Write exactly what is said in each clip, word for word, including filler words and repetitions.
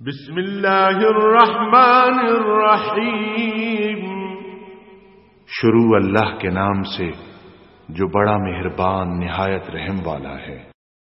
بسم اللہ الرحمن الرحیم، شروع اللہ کے نام سے جو بڑا مہربان نہایت رحم والا ہے۔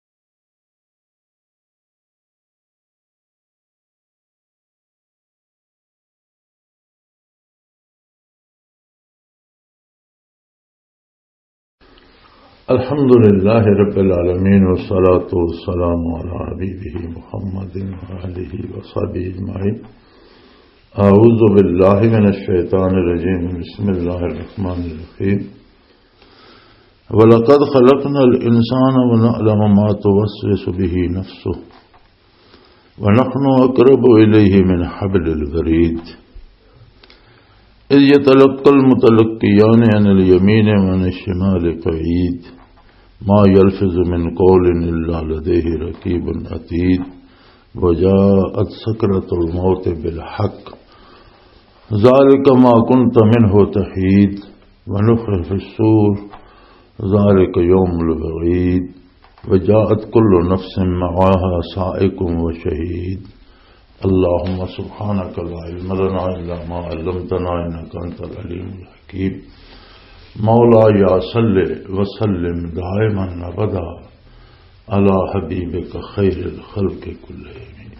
الحمد للہ رب العالمین والصلاة والسلام علی حبیبہ محمد وآلہ وصحبہ اجمعین۔ اعوذ باللہ من الشیطان الرجیم، بسم اللہ الرحمن الرحیم۔ وَلَقَدْ خَلَقْنَا الْإِنسَانَ وَنَعْلَمُ مَا تُوَسْوِسُ بِهِ نَفْسُهُ وَنَحْنُ أَقْرَبُ إِلَيْهِ مِنْ حَبْلِ الْوَرِيدِ إِذْ يَتَلَقَّى الْمُتَلَقِّيَانِ عَنِ الْيَمِينِ وَعَنِ الشِّمَالِ قَعِيدٌ ما يلفظ من قول إلا لديه رقيب عتيد وجاءت سكرة الموت بالحق ذلك ما كنت منه تحيد ونفخ في الصور ذلك يوم الوعيد وجاءت كل نفس معها سائق وشهيد اللهم سبحانك لا علم لنا إلا ما علمتنا إنك أنت العليم الحكيم مولا یا صلی وسلم دائما ابدا علی حبیبک خیر الخلق کلہم۔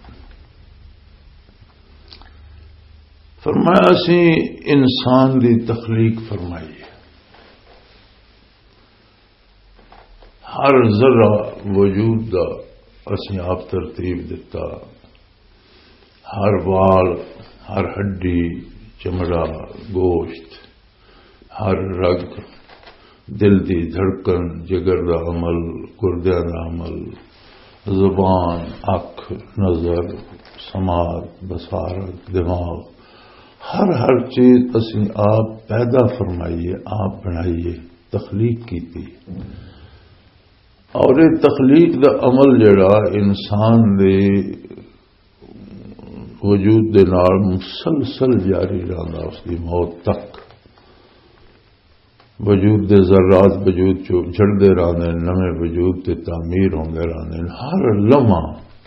فرمایا اسی انسان دی تخلیق فرمائی ہے، ہر ذرہ وجود دا اسی آپ ترتیب دیتا، ہر وال، ہر ہڈی، چمڑا، گوشت، ہر رگ، دل دی دھڑکن، جگر دا عمل، گردیاں دا عمل، زبان، اکھ، نظر، سماعت، بصارت، دماغ، ہر ہر چیز اسی آپ پیدا فرمائیے، آپ بنائیے، تخلیق کی تھی۔ اور یہ تخلیق دا عمل جڑا انسان دے وجود دے نال مسلسل جاری رہندا اس دی موت تک۔ وجود دے ذرات وجود چو جڑتے رہتے ہیں، نوے وجود تے تعمیر ہوندے رہتے ہیں، ہر لمحہ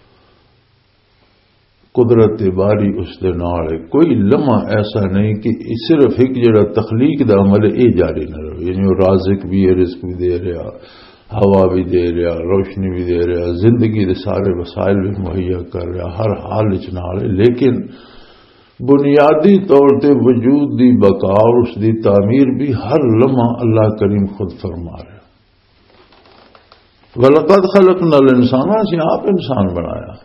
قدرت باری اس دے نال ہے۔ کوئی لمحہ ایسا نہیں کہ صرف ایک جڑا تخلیق دا عمل ہے یہ جاری نہ رہے، یعنی وہ رازق بھی ہے، رزق بھی دے رہا، ہوا بھی دے رہا، روشنی بھی دے رہا، زندگی دے سارے وسائل بھی مہیا کر رہا، ہر حال وچ نال ہے، لیکن بنیادی طور تے وجود دی بقا اور اس دی تعمیر بھی ہر لمحہ اللہ کریم خود فرما رہے۔ وَلَقَدْ خَلَقْنَا الْإِنسَانَ، اسی آپ انسان بنایا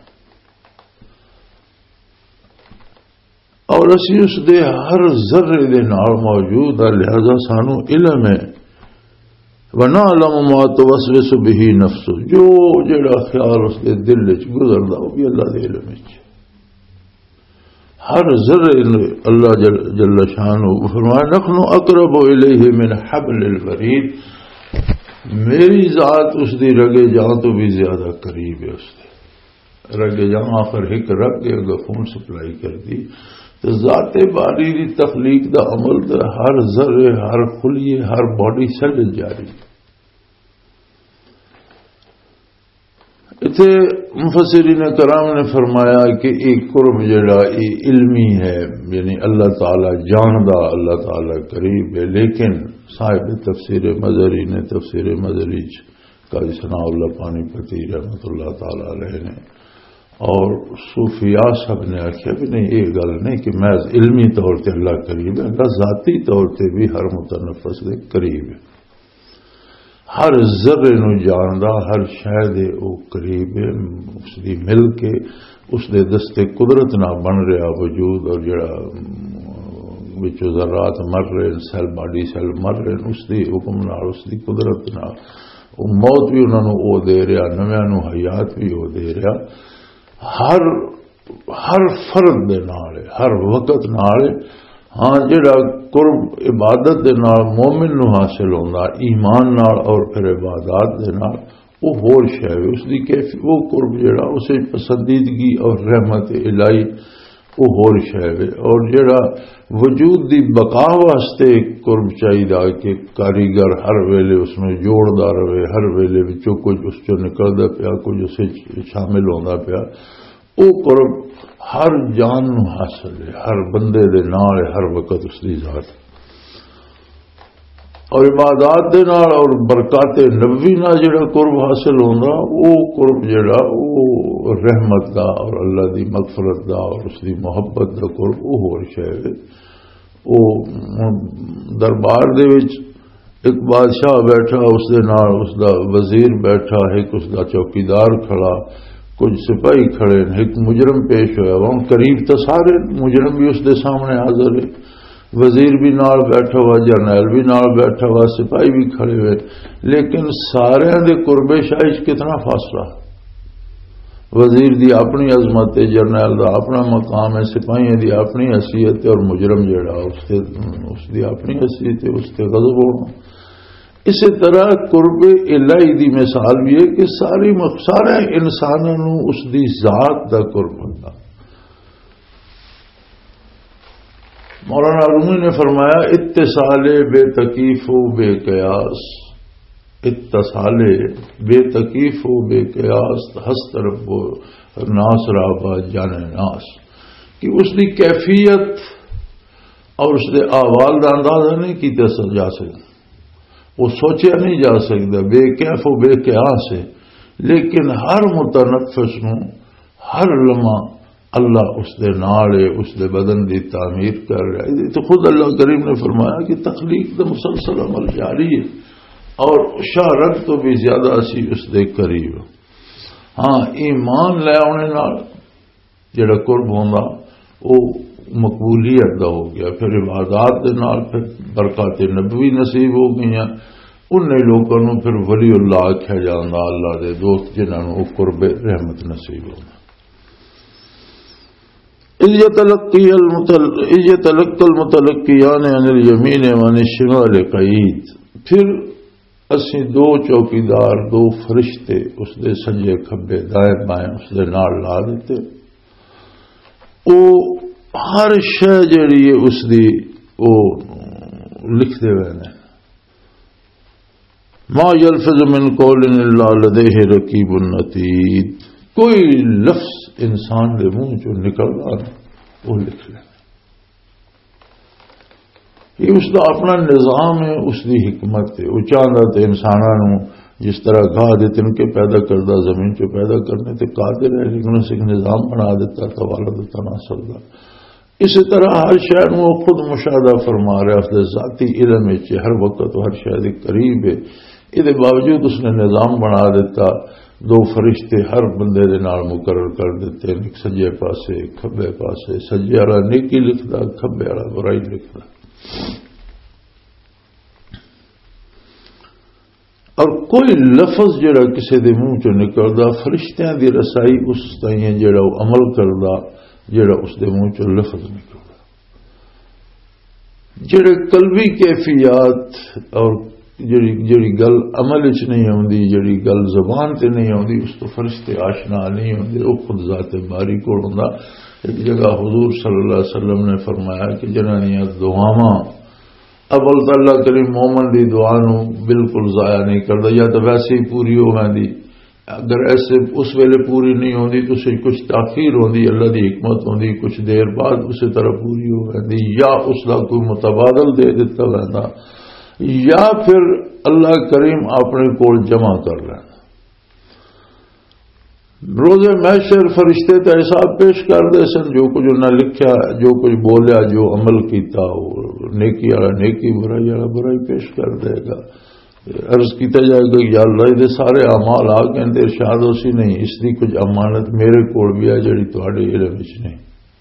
اور اسی اس دے ہر ذرے دے نال موجود ہے، لہذا سانو علم ہے۔ وَنَعْلَمُ مَا تُوَسْوِسُ بِهِ نَفْسُهُ، جو جڑا خیال اس دے دل وچ گزردا وہ بھی اللہ دے علم وچ، ہر ذرے اللہ جل, جل شانہ فرمایا نحن اقرب الیہ من حبل الورید، میری ذات اس دی رگے جاں تو بھی زیادہ قریب ہے۔ اس دے رگے جاں آخر ایک رگ کے اگر خون سپلائی کر دی تو ذات باری دی تخلیق دا عمل دا ہر ذرے، ہر خلیے، ہر باڈی سیل جاری۔ اتنے مفسرین کرام نے فرمایا کہ ایک قرب جڑا یہ علمی ہے، یعنی اللہ تعالی جاندہ، اللہ تعالی قریب ہے، لیکن صاحب تفسیر مظہری نے تفسیر مظہری قاضی ثناء اللہ پانی پتی رحمۃ اللہ تعالی علیہ نے اور صوفیاء سب نے آخیا بھی نہیں، یہ گل نہیں کہ محض علمی طور تے اللہ قریب ہے، اللہ ذاتی طور تے بھی ہر متنفس دے قریب ہے، ہر ذرے نو جاندا، ہر شے دے او قریب ہے، اس دی مل کے اس دے دستے قدرت نہ بن رہا وجود، اور جڑا وچوں ذرات مر رہے، سیل باڈی سیل مر رہے، اس دی حکم نال، اس دی قدرت نال او موت بھی انہاں نو او دے رہا، نویاں نو حیات بھی او دے رہا، ہر ہر فرد دے نال، ہر وقت نال۔ ہاں جڑا قرب عبادت دے نال مومن نو حاصل ہوندا، ایمان نال اور پھر عبادات دے نال، وہ ہور شے ہے، اس دی کیفی وہ قرب جڑا اسے پسندیدگی اور رحمت الہی وہ ہور شے ہے۔ اور جڑا وجود دی بقا واسطے قرب چاہیے کہ کاریگر ہر ویلے اس میں جوڑدا رہے، ہر ویلے وچوں کچھ اس چوں نکلدا پیا، کچھ اسے شامل ہوندا پیا، وہ قرب ہر جان نو حاصل ہے، ہر بندے دے نال ہر وقت اس دی ذات، اور عبادات دے نال اور برکات نبوی نال جڑا قرب حاصل ہوندا، وہ قرب جڑا وہ رحمت دا اور اللہ دی مغفرت دا اور اس دی محبت دا قرب، وہ ہور شے ہے۔ وہ دربار دے وچ ایک بادشاہ بیٹھا، اس دے نال اس دا وزیر بیٹھا، ایک اس دا چوکیدار کھڑا، کچھ سپاہی کھڑے، ایک مجرم پیش ہوا، وہ قریب تو سارے مجرم بھی اس دے سامنے حاضر ہے، وزیر بھی نال بیٹھا ہوا، جرنیل بھی نال بیٹھا ہوا، سپاہی بھی کھڑے ہوئے، لیکن سارے دے قرب شاہی کتنا فاصلہ، وزیر دی اپنی عظمت ہے، جرنیل دا اپنا مقام ہے، سپاہیوں دی اپنی حیثیت ہے، اور مجرم جڑا اس تے اس دی اپنی حیثیت ہے، اس تے غضب ہونا۔ اسی طرح قرب الہی دی مثال بھی ہے کہ ساری سارے انسانوں اس دی ذات دا قرب ہوتا۔ مولانا رومی نے فرمایا اتصال بے تکیف و بے قیاس، اتصال بے تکیف و بے قیاس ہست رب و ناس رابا جان ناس، کہ اس دی کیفیت اور اس دے احوال دا اندازہ نہیں کیتا جا سکتا، وہ سوچیا نہیں جا سکتا، بے کیف و بے قیاس ہے، لیکن ہر متنفس نو ہر لمحہ اللہ اس دے نال ہے، اس دے بدن دی تعمیر کر رہا ہے۔ تو خود اللہ کریم نے فرمایا کہ تخلیق دا مسلسل عمل جاری ہے، اور شہرت تو بھی زیادہ اسی اس دے قریب۔ ہاں ایمان لے آنے نال جڑا قرب ہوندا وہ مقبولیت دا ہو گیا، پھر عبادات دے نال پھر برکات نبوی نصیب ہو گئیاں، انہیں لوگوں نو پھر ولی اللہ آکھیا جاندا، اللہ دے دوست جنہاں نو قرب رحمت نصیب ہونا۔ اذ يتلقي المتلقيان عن اليمين وعن الشمال قعيد، پھر اسی دو چوکیدار، دو فرشتے اس دے سجے کھبے دائیں بائیں اس دے نال لا دیتے، او ہر شے جڑی ہے اس دی او لکھ دے ہوئے، ما یلفظ من قول الا لدیہ رقیب عتید، کوئی لفظ انسان دے منہ جو نکلدا وہ لکھ لے، یہ اس کا اپنا نظام ہے، اس کی حکمت ہے۔ وہ چاہتا تو انسانوں جس طرح گاہ دے تن کے پیدا کردہ زمین چو پیدا کرنے تے قادر ہے، لیکن اسے ایک نظام بنا دیتا تو والد تناسل دا۔ اسی طرح ہر شہر وہ خود مشاہدہ فرما رہا ہے، ذاتی علم ہے، ہر وقت ہر شہر قریب ہے، یہ باوجود اس نے نظام بنا دیتا، دو فرشتے ہر بندے دے نال مقرر کر دیتے، ایک سجے پاسے ایک کھبے پاسے، سجے والا نیکی لکھدا، کھبے والا برائی لکھدا، اور کوئی لفظ جڑا کسی دے منہ چو نکلدا فرشتیاں دی رسائی اس تائیں جڑا وہ عمل کردا جڑا اس دے منہ چو لفظ نکلدا۔ جڑے قلبی کیفیات اور جڑی جڑی گل عمل وچ نہیں ہوندی، جڑی گل زبان تے نہیں ہوندی، اس تو فرشتے آشنا نہیں ہوندے، وہ خود ذات باری کول ہوندا۔ ایک جگہ حضور صلی اللہ علیہ وسلم نے فرمایا کہ جنہاں دیاں دعاواں اول تو اللہ کریم مومن دی دعا نو بالکل ضائع نہیں کرتا، یا تو ویسے ہی پوری ہو جاندی، اگر ایسے اس ویلے پوری نہیں ہوندی تو اسے کچھ تاخیر ہوندی، اللہ دی حکمت ہوندی، کچھ دیر بعد اسی طرح پوری ہو جاندی، یا اس کا کوئی متبادل دے دیتا رہتا، یا پھر اللہ کریم اپنے کول جمع کر لینا۔ روز محشر فرشتے تو حساب پیش کر دے سن، جو کچھ انہیں لکھیا، جو کچھ بولیا، جو عمل کیتا، نیکی والا نیکی، برائی والا برائی پیش کر دے گا۔ عرض کیتا جائے گا یا اللہ دے سارے اعمال آ کے اندر ارشاد ہو سی نہیں، اس کی کچھ امانت میرے کول بھی ہے جڑی تہاڈے علم وچ نہیں۔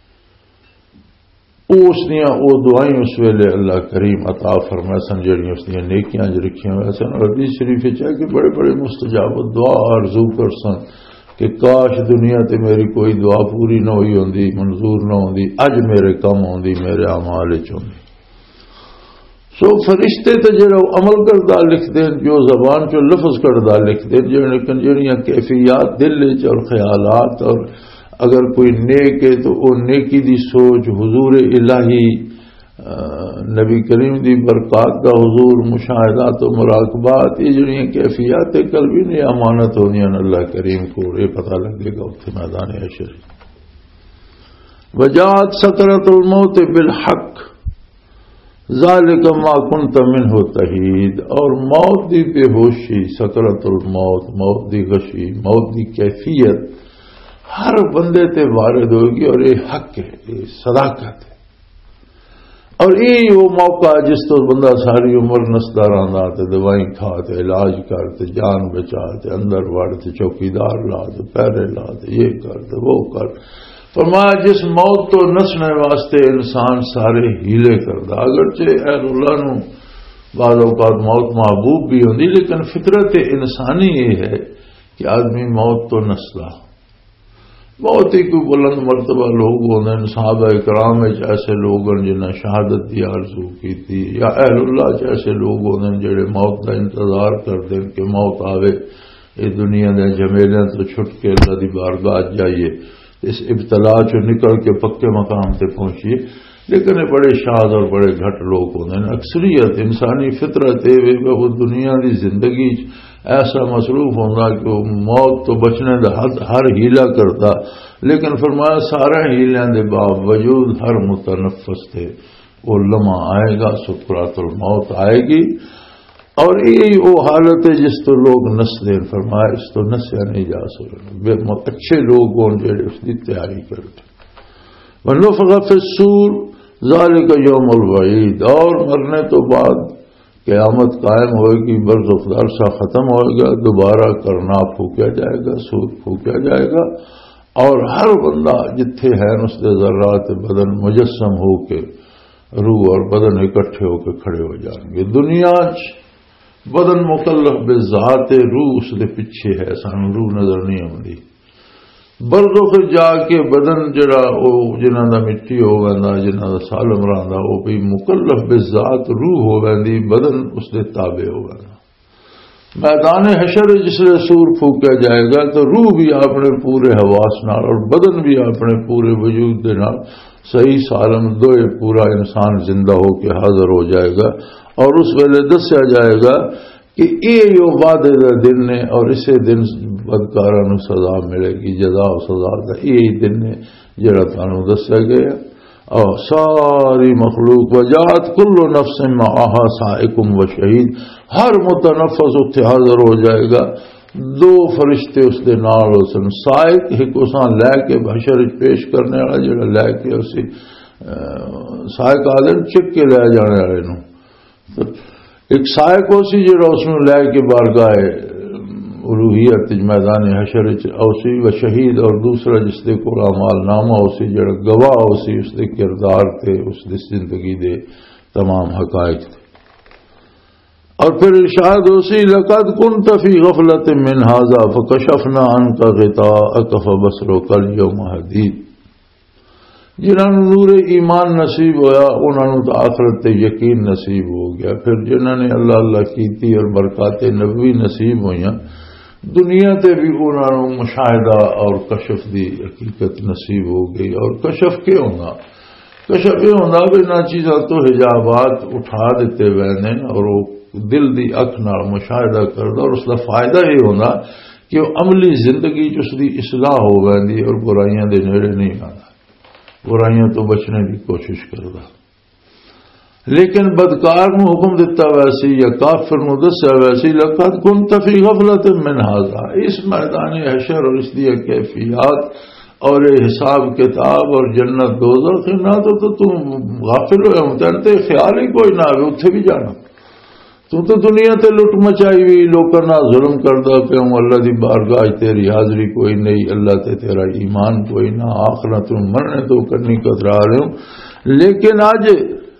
اس دیاں او دعائیں اس ویلے اللہ کریم عطا فرمائے سن، جڑیاں اس دیاں نیکیاں جو رکھیاں ہوئے سن، اور حدیث شریف وچ ہے کہ بڑے بڑے مستجاب دعا آرزو کر سن کہ کاش دنیا تے میری کوئی دعا پوری نہ ہوئی ہوندی، منظور نہ ہوندی، اج میرے کم ہوندی، میرے اعمال وچ ہوندی۔ سو فرشتے تے جڑا عمل کردہ لکھ دین، جو زبان چو لفظ کردہ لکھ دین، لیکن جڑیاں کیفیات دل وچ اور خیالات، اور اگر کوئی نیک ہے تو وہ نیکی دی سوچ، حضور الہی، نبی کریم دی برکات دا حضور، مشاہدات و مراقبات، یہ جڑیاں کیفیات قلبی نے امانت ہونی اللہ کریم کو، یہ پتہ لگے گا اتنے میدان حشر۔ وجاءت سکرۃ الموت بالحق ذالک ما کنت منہ تحید، اور موت دی بے ہوشی، سکرۃ الموت، موت دی غشی، موت دی کیفیت ہر بندے تے وارد ہوگی، اور یہ حق ہے، یہ صداقت ہے۔ اور یہ وہ موقع جس تو بندہ ساری عمر نسدا رہندا تے دوائیں کھا تے علاج کر تے جان بچا تے اندر وڑ تے چوکیدار لا تے پہرے لا تے یہ کر تے وہ کر۔ فرمایا جس موت تو نسنے واسطے انسان سارے ہیلے کردا، اگرچہ اہل اللہ نو بعض اوقات موت محبوب بھی ہوندی، لیکن فطرت انسانی یہ ہے کہ آدمی موت تو نسدا۔ بہت ہی کوئی بلند مرتبہ لوگ ہوتے ہیں، صحابہ کرام ایسے لوگ ہیں جنہیں شہادت کی آرزو کی تھی، یا اہل اللہ ایسے لوگ ہوتے ہیں جڑے موت کا انتظار کرتے ہیں کہ موت آوے، یہ دنیا دے جمیلیاں تو چھٹ کے اللہ دی بارگاہ جائیے، اس ابتلا چو نکل کے پکے مقام تے پہنچیے۔ لیکن یہ بڑے شاد اور بڑے گھٹ لوگ ہوتے ہیں۔ اکثریت انسانی فطرت ہے وہ دنیا دی زندگی ایسا مصروف ہونا کہ وہ موت تو بچنے دا ہر ہیلا کرتا، لیکن فرمایا سارے ہیلیاں دے باوجود ہر متنفس تھے، وہ لمحہ آئے گا، سکرات الموت آئے گی، اور یہی وہ حالت ہے جس تو لوگ نس دیں۔ فرمایا اس تو نسیا نہیں جا سکتے، اچھے لوگ ہوں جڑے اس کی تیاری کرتے۔ ونفخ فی الصور ذالک یوم الوعید، اور مرنے تو بعد قیامت قائم ہوئے گی، برزخ عرصہ ختم ہوئے گا، دوبارہ کرنا پھونکا جائے گا، سود پھونکا جائے گا، اور ہر بندہ جتھے ہے اس کے ذرات بدن مجسم ہو کے روح اور بدن اکٹھے ہو کے کھڑے ہو جائیں گے۔ دنیا بدن مکلف بذات، روح اس کے پیچھے ہے، سانو روح نظر نہیں آتی۔ برزخ جا کے بدن جڑا وہ جنہاں دا مٹی ہو گا، جنہاں دا سالم رہندا، وہ بھی مکلف بذات روح ہو گی، بدن اس دے تابع ہو گا۔ میدان حشر جس لئے سور پھونکا جائے گا تو روح بھی اپنے پورے حواس نال اور بدن بھی اپنے پورے وجود دے نال صحیح سالم دوئے پورا انسان زندہ ہو کے حاضر ہو جائے گا، اور اس ویلے دسیا جائے گا کہ یہ جو وعدے دا دن نے، اور اسے دن بدکاراں نوں سزا ملے گی، جزا و سزا دا یہی دن نے جڑا تانوں دسیا گیا۔ اور ساری مخلوق وجات کل نفس معها سائق و شہید، ہر متنفس اتنے حاضر ہو جائے گا، دو فرشتے اس دے نال سن، سائق ایک اساں لے کے حشر پیش کرنے والا، جڑا لے کے اسی سائق آدم چک کے لے جانے والے نوں، ایک سائق اسی جڑا اس نوں لے کے بارگاہ الوہیت میدان حشر اوسی و شہید، اور دوسرا جس دے کو اعمال نامہ اسی جڑا گواہ اسی اس دے کردار تے، اس دے زندگی دے تمام حقائق تھے۔ اور پھر ارشاد اسی لقد كنت في غفلة من هذا فكشفنا عنك غطاءك فبصرك اليوم حديد، جنہوں نے نور ایمان نصیب ہویا انہوں نے تو آخرت تے یقین نصیب ہو گیا، پھر جنہوں نے اللہ اللہ کیتی اور برکات نبوی نصیب ہوئیاں، دنیا تے بھی انہوں نے مشاہدہ اور کشف دی حقیقت نصیب ہو گئی۔ اور کشف کیا ہونا؟ کشف یہ ہونا بھی نہ چیزاں تو حجابات اٹھا دیتے ہوئے، اور وہ دل دی اکھ نال مشاہدہ کردا، اور اس کا فائدہ یہ ہونا کہ وہ عملی زندگی اس دی اصلاح ہو ویندی، اور برائیاں دے نیڑے نہیں آنا، برائیاں تو بچنے کی کوشش کردا۔ لیکن بدکار نو حکم دیتا ویسی یا کافر نو دسیا ویسی لقد كنت في غفلة من هذا، اس میدان حشر اور اس دی کیفیات اور حساب کتاب اور جنت دوزخ نہ تو تو تم غافل ہوئے ہوں، تے خیال ہی کوئی نہ آئے اتھے بھی جانا، تو تو دنیا تے لٹ مچائی ہوئی، لوکاں نال ظلم کردا پیا ہوں، اللہ دی بارگاہ تیری حاضری کوئی نہیں، اللہ تے تیرا ایمان کوئی نہ، آخرت مرنے تو کرنی قدرا رہے ہوں۔ لیکن آج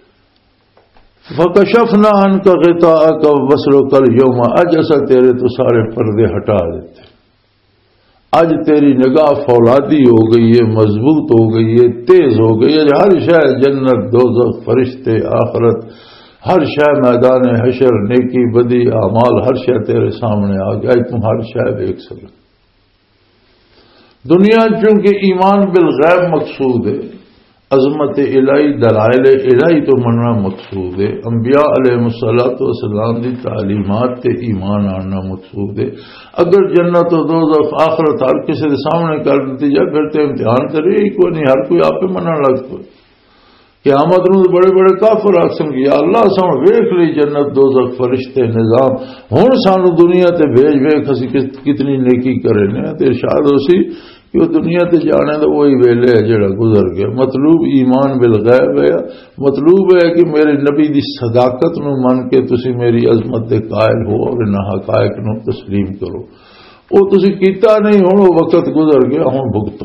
فکشفنا عنک غطاءک وبصرک اليوم، اج اسا تیرے تو سارے پردے ہٹا دیتے، اج تیری نگاہ فولادی ہو گئی ہے، مضبوط ہو گئی ہے، تیز ہو گئی ہے، ہر شے جنت دوزخ فرشتے آخرت ہر شے میدان حشر نیکی بدی اعمال ہر شے تیرے سامنے آ گیا، تم ہر شے دیکھ سکتے۔ دنیا چونکہ ایمان بالغیب مقصود ہے، عظمت الہی دلائل الہی تو مننا مقصود ہے، انبیاء علیہ الصلوۃ والسلام دی تعلیمات تے ایمان آنا مقصود ہے۔ اگر جنت و دوزخ آخرت ہر کسی دے سامنے کر دیتی جائے پھر تے امتحان کرے ہی کوئی نہیں، ہر کوئی آپ منن لگ پے۔ قیامت نوں بڑے بڑے کافر آکھن گے یا اللہ ساں ویکھ لی جنت دوزخ فرشتے نظام، ہن سانو دنیا تے بھیج ویکھ اسی کتنی نیکی کرے نے، تے ارشاد ہوسی کہ وہ دنیا تے جانے دا وہی ویلے ہے جڑا گزر گیا۔ مطلوب ایمان بالغیب ہے، مطلوب ہے کہ میرے نبی دی صداقت نو من کے تسی میری عظمت دے قائل ہو اور انہاں حقائق نو تسلیم کرو۔ وہ تسی کیتا نہیں، ہن وہ وقت گزر گیا، ہن بھگتو۔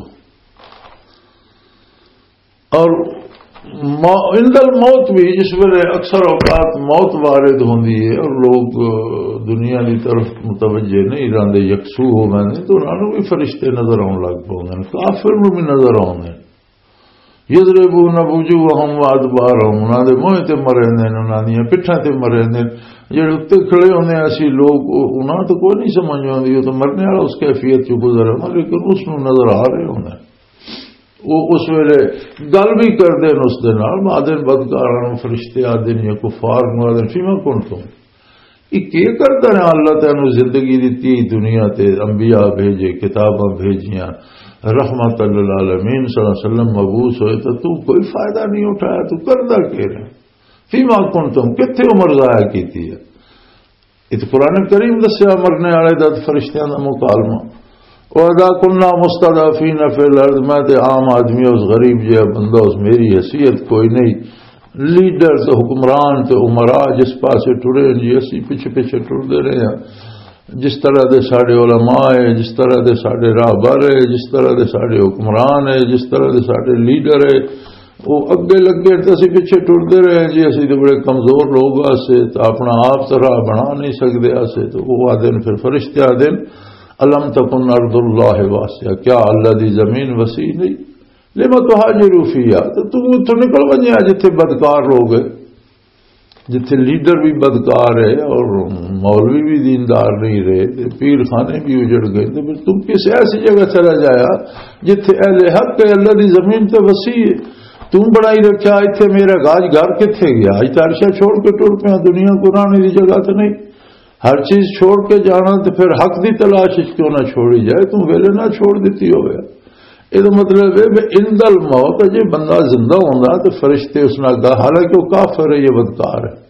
اور عند الموت بھی جس ویلے اکثر اوقات موت وارد ہوندی ہے اور لوگ دنیا کی طرف متوجہ نہیں رہتے، یکسو ہو گئے تو انہوں بھی فرشتے نظر آن لگ پاؤں، کافر نو بھی نظر آؤں، یضربون وجوہہم وادبارہم، انہوں دے منہ تے مرے نے، انہوں دیا پٹھاں تے مرے نے، جڑے اتنے کھڑے ہونے ایسی لوگ انہوں تو کوئی نہیں سمجھ آتی، وہ تو مرنے والا اس کیفیت چ گزر ہے، لیکن اس نو نظر آ رہے ہونے، وہ اس ویلے گل بھی کرتے ہیں اس دے نال، آدن بدکاروں فرشتے آدن یا کفار نو آدن فیما کن تم یہ کی کرتا ہے؟ اللہ تینوں زندگی دیتی دنیا تے، انبیاء بھیجے، کتاباں بھیجیاں، رحمت للعالمین صلی اللہ علیہ وسلم مبعوث ہوئے تو تو کوئی فائدہ نہیں اٹھایا، تو کردا کہہ رہے فیما کن تم، کتنے عمر ضائع کیتی ہے؟ یہ قرآن کریم دسیا مرنے والے دا فرشتیاں دا مکالمہ۔ وَإِذَا كُنَّا مُسْتَضْعَفِينَ فِي الْأَرْضِ، میں تے عام آدمی اس غریب جہا بندہ، اس میری حیثیت کوئی نہیں، لیڈر تے حکمران تے عمراء جس پاسے ٹرے جی اسی پیچھے پیچھے ٹرتے رہے ہیں، جس طرح دے ساڈے علماء ہے، جس طرح دے ساڈے راہبر ہے، جس طرح دے ساڈے حکمران ہے، جس طرح دے ساڈے لیڈر ہے، وہ اگے لگے تے اسی پیچھے ٹرتے رہے جی اسی تے بڑے کمزور لوگ آسے تو اپنا آپ تو راہ بنا نہیں سکتے آسے، تو وہ آدن پھر فرشتے آدن الم تکن ارض اللہ واسعہ، کیا اللہ دی زمین وسیع نہیں؟ لما تہاجروا فیہا، تو تم اتوں نکل ونجیا جتھے بدکار لوگ ہے، جتھے لیڈر بھی بدکار ہے اور مولوی بھی دیندار نہیں رہے، پیر خانے بھی اجڑ گئے، تو پھر تم کسی ایسی جگہ چلا جایا جتھے اہل حق ہے، اللہ دی زمین تو وسیع ہے، تم بڑائی رکھا اتنے میرا گاج گھر کتنے گیا؟ اج تارشا چھوڑ کے ٹر پیا، دنیا کو رانے دی جگہ تو نہیں، ہر چیز چھوڑ کے جانا تو پھر حق دی تلاش کیوں نہ چھوڑی جائے، تم ویلے نہ چھوڑ دیتی ہو گیا۔ یہ مطلب ہے عند الموت جی بندہ زندہ ہوتا تو فرشتے اس نے کہا، حالانکہ وہ کافر ہے، یہ بدکار ہے،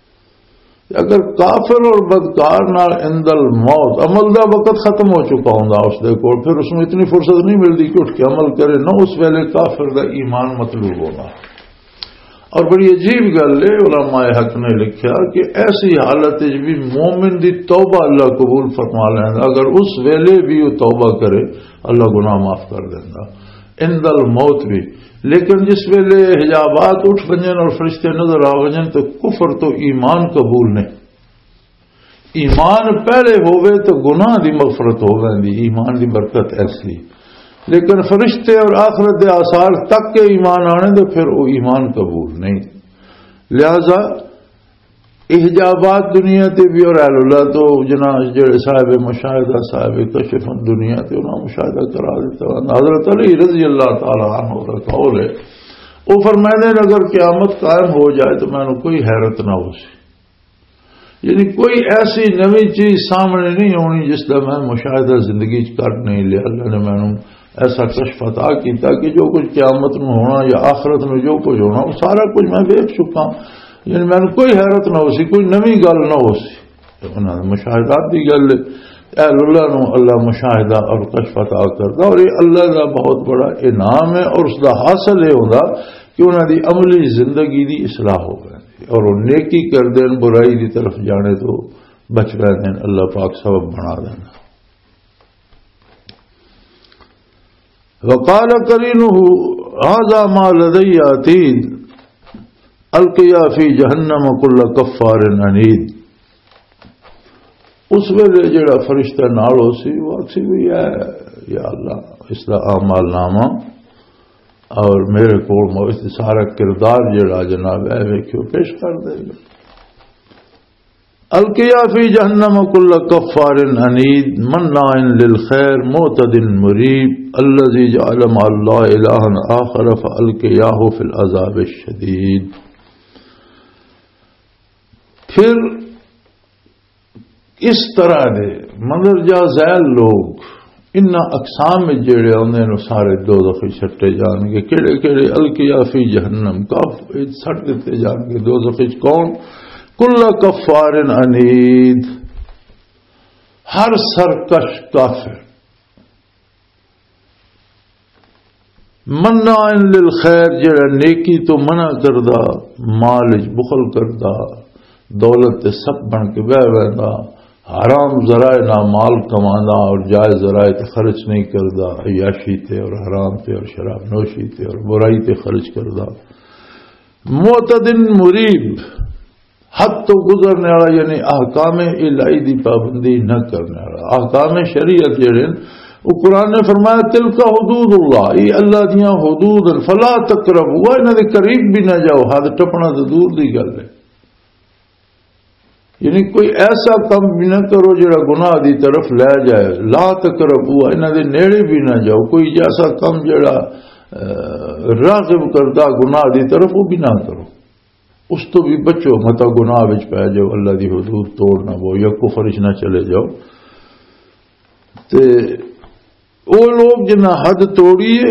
اگر کافر اور بدکار نال عند الموت عمل دا وقت ختم ہو چکا ہوں اس دے کول، پھر اس میں اتنی فرصت نہیں ملتی کہ اٹھ کے عمل کرے، نہ اس ویلے کافر دا ایمان مطلوب ہونا۔ اور بڑی عجیب گل ہے، علماء حق نے لکھا کہ ایسی حالت بھی مومن دی توبہ اللہ قبول فرما لینا، اگر اس ویلے بھی وہ توبہ کرے اللہ گناہ معاف کر دینا عند الموت بھی، لیکن جس ویلے حجابات اٹھ ونجن اور فرشتے نظر آ ونجن تو کفر تو ایمان قبول نہیں، ایمان پہلے ہوئے تو گناہ دی مغفرت ہو ویندی، ایمان دی برکت ایسی، لیکن فرشتے اور آخرت دے آثار تک کے ایمان آنے تو پھر وہ ایمان قبول نہیں۔ لہذا احجابات دنیا تے بھی، اور اہل اللہ تو جناب جڑے صاحب مشاہدہ صاحب کشف دنیا تے انہاں مشاہدہ کرا دیتا۔ حضرت علی رضی اللہ تعالی عنہ کا قول ہے، وہ فرماتے ہیں اگر قیامت قائم ہو جائے تو میں نے کوئی حیرت نہ ہو سی، یعنی کوئی ایسی نئی چیز سامنے نہیں ہونی جس کا میں مشاہدہ زندگی کر نہیں لیا، اللہ نے میں نے ایسا کشف عطا کیتا کہ جو کچھ قیامت میں ہونا یا آخرت میں جو کچھ ہونا وہ سارا کچھ میں دیکھ چکا ہوں، یعنی میں نے کوئی حیرت نہ ہو سی، کوئی نئی گل نہ ہو سی، مشاہدات کی گل اہل اللہ نو اللہ مشاہدہ اور کشف عطا کرتا، اور یہ اللہ کا بہت بڑا انعام ہے، اور اس کا حاصل یہ ہوتا کہ انہوں دی عملی زندگی دی اصلاح ہو گئی اور وہ نیکی کر دین، برائی دی طرف جانے تو بچ گئے دین، اللہ پاک سبب بنا دینا۔ وقال قرینہ ھذا ما لدی عتید القیا فی جہنم کل کفار عنید، اس ویلے جڑا فرشتہ نال ہو سی وہ آکسی بھی ہے یا اللہ اس کا اعمال نامہ اور میرے کو سارا کردار جڑا جناب ہے ویکھو پیش کر دے گا۔ القیا فی جہنم کل کفار عنید مناع للخیر معتد مریب الذی جعل مع اللہ الہا آخر فالقیاہ فی العذاب الشدید. پھر اس طرح دے مندرجہ ذیل لوگ ان اقسام میں جڑے ہوندے نے سارے دو دفعے چھٹے جان گے. کہڑے کہڑے؟ القیا فی جہنم کاف چھٹ دیتے جان گے دو دفعے. کون؟ کل کفار عنید ہر سرکش کافر. مناع للخیر جڑا نیکی تو منع کردہ، مال بخل کردہ، دولت سب بن کے بہ ویندا، حرام ذرائع نہ مال کمانا اور جائز ذرائع تے خرچ نہیں کردہ، عیاشی تے اور حرام تے اور شراب نوشی تے اور برائی تے خرچ کردہ. معتد مریب حد تو گزرنے والا، یعنی احکام الہی دی پابندی نہ کرنے والا. احکام شریعت جڑے وہ قرآن نے فرمایا تلک حدود اللہ، یہ اللہ دیاں حدود فلا تقربوا، انہاں دے قریب بھی نہ جاؤ. حد ٹپنا تو دور دی گل ہے. یعنی کوئی ایسا کام بھی نہ کرو جڑا گناہ دی طرف لے جائے. لا تقربوا، انہاں دے نیڑے بھی نہ جاؤ. کوئی ایسا کام جڑا راغب کردہ گناہ دی طرف وہ بھی نہ کرو. اس تو بھی بچو، متا گناہ وچ پہ جاؤ، اللہ دی حدود توڑنا وہ یا کفر وچ نہ چلے جاؤ. تے وہ لوگ جنہاں حد توڑیے،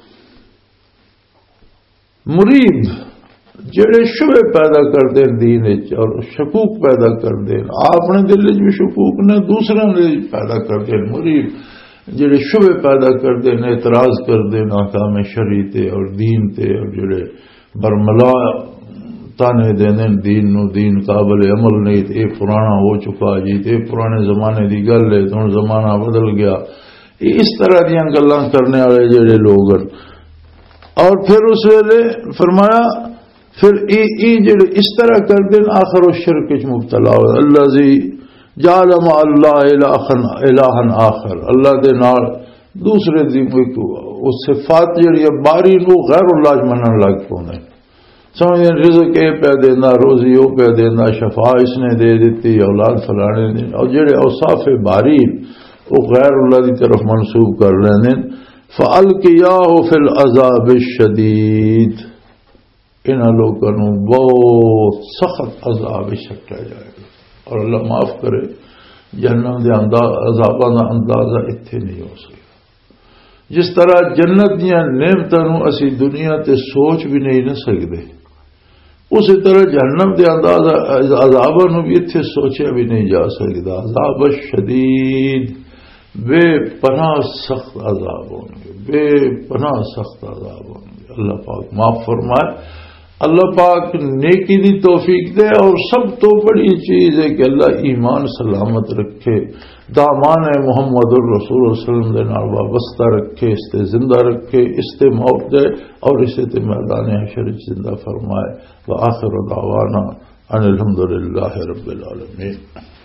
مریب جڑے شبہ پیدا کر دیں دین اور شکوک پیدا کر دیں، اپنے دل وچ بھی شکوک نے، دوسرے نے پیدا کر دیں. مریب جڑے شبہ پیدا کر دیں، اعتراض کر دیں احکام شریعت اور دین تے، اور جڑے برملا تانے دینے دین نو، دین قابل عمل نہیں، اے پرانا ہو چکا جی، تے پرانے زمانے دی گل ہے، ہن زمانہ بدل گیا. اس طرح دیاں گلاں کرنے والے جڑے لوگ. اور پھر اس ویلے فرمایا پھر ای ای جڑے اس طرح کر دیں آخر و شرک وچ مبتلا ہو. الذی جعل مع اللہ الہا آخر، اللہ دے نال دوسرے دی اس صفات جڑی باری نو غیر اللہ منن لگ پوندے. سمجھیں رزق اے پہ دینا، روزی او پہ دینا، شفا اس نے دے دیتی، اولاد فلانے دی، اور جڑے اوصاف باری وہ غیر اللہ دی طرف منسوب کر لینے. فالقیاہ فی العذاب الشدید، ان لوگوں کو بہت سخت عذاب سٹا جائے گا. اور اللہ معاف کرے، جہنم دے عذاباں دا اندازہ اتنے نہیں ہو سکتا. جس طرح جنت دیاں نعمتاں نو اسی دنیا تے سوچ بھی نہیں نہ سکتے، اسی طرح جہنم دے اندازہ عذاباں نو بھی اتنے سوچا بھی نہیں جا سکتا. عذاب شدید، بے پناہ سخت عذاب ہوں گے، بے پناہ سخت عذاب ہوں گے. اللہ پاک معاف فرمائے، اللہ پاک نیکی دی توفیق دے. اور سب تو بڑی چیز ہے کہ اللہ ایمان سلامت رکھے، دامان محمد الرسول صلی اللہ علیہ وسلم دے نال وابستہ رکھے، اس تے زندہ رکھے، اس تے موت دے اور اسے تے میدان حشر زندہ فرمائے. وآخر دعوانا ان الحمدللہ رب العالمین.